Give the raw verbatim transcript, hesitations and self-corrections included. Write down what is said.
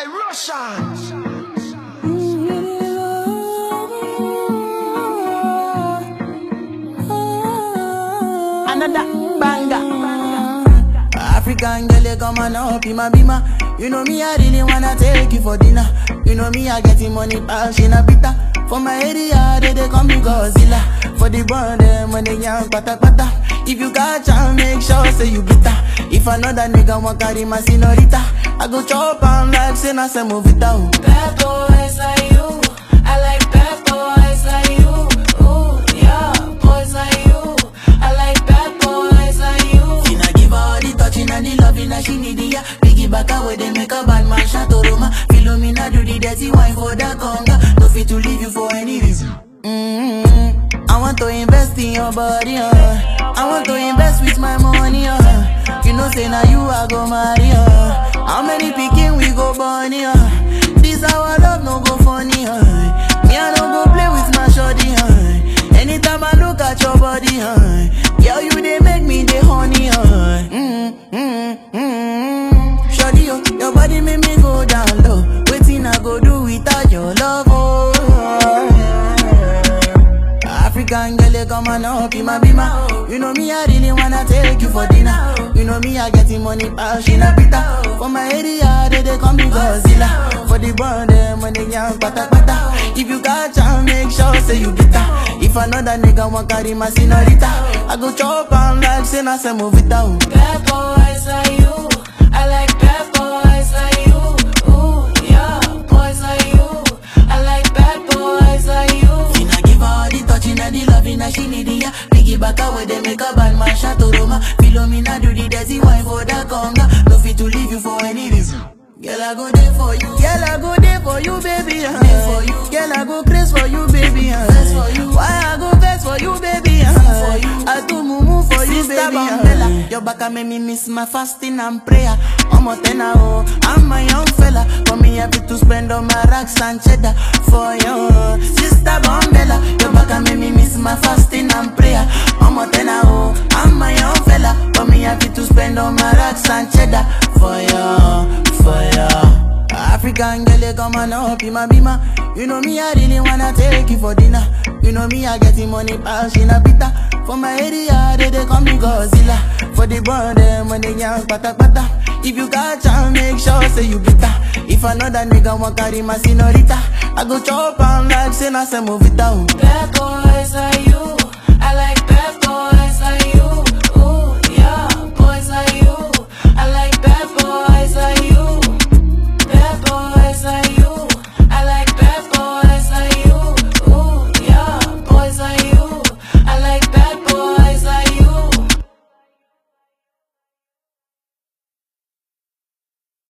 Hey, Russian! Another banger. African girl, you come on up in my bima. You know me, I really wanna take you for dinner. You know me, I getting money, bash in a pita. For my area, they, they call me Godzilla. For the brand, them when they young, pata pata. If you got chance, make sure say you bitter. If another nigga want carry my senorita, I go chop and like say na se move it out. Bad boys like you, I like bad boys like you. Ooh, yeah, boys like you, I like bad boys like you. She not give her all the touching and the loving that she need, yeah. Piggy back away, they make a bad man shot to Roma. Philomena do the dirty wine for the conga. No fit to leave you for any reason. Mm-hmm. I want to invest in your body, uh. I want to invest with my money, uh. You know say now you I go marry, uh. How many picking we go bunny, uh. This our love no go funny, uh. Me I don't go play with my shorty, uh. Anytime I look at your body, uh. Girl you they make me the honey, uh. Mm-hmm, mm-hmm. Shorty, oh, your body make me go down low. Waiting I go do without your love, oh. African girl, you come on up in my bima. You know me, I really wanna take you for dinner. You know me, I getting money, bash in a pita. For my area, they, they call me Godzilla. For the brand, them when they young, pata pata. If you got chance, make sure say you bitter. If another nigga want carry my senorita, I go chop and like say na se move it out. Bad boys like you, I like bad boys like you. Ooh, yeah, boys like you, I like bad boys like you. She not give her all the touching and the loving that she need, yeah. Piggy back away, they make a bad man shot to Roma. Philomena do the dirty wine for the conga. No fit to leave you for any reason. Girl, I go there for you. Girl, I go there for you, baby. Uh. For you. Girl, I go crazy for you, baby. Uh. For you. Why I go vex for you, baby? Uh. For you. I do mumu for you, Sister baby. Uh. Your back make me miss my fasting and prayer. I'm a tenor, oh, I'm a young fella. For me, happy to spend on my racks and cheddar for you, Sister Bombella. Your back make me miss my fasting and prayer. I'm a tenor, oh, I'm a young fella. For me, happy to spend on my racks and cheddar for you, for you. African girl, you come on up in my bima. You know me, I really wanna take you for dinner. You know me, I getting money, bash in a pita. For my area, they, they call me Godzilla. For the brand, them when they young, pata pata. If you got chance, make sure say you bitter. If another nigga want carry my senorita, I go chop and like say na se move it out. Bad boys like you,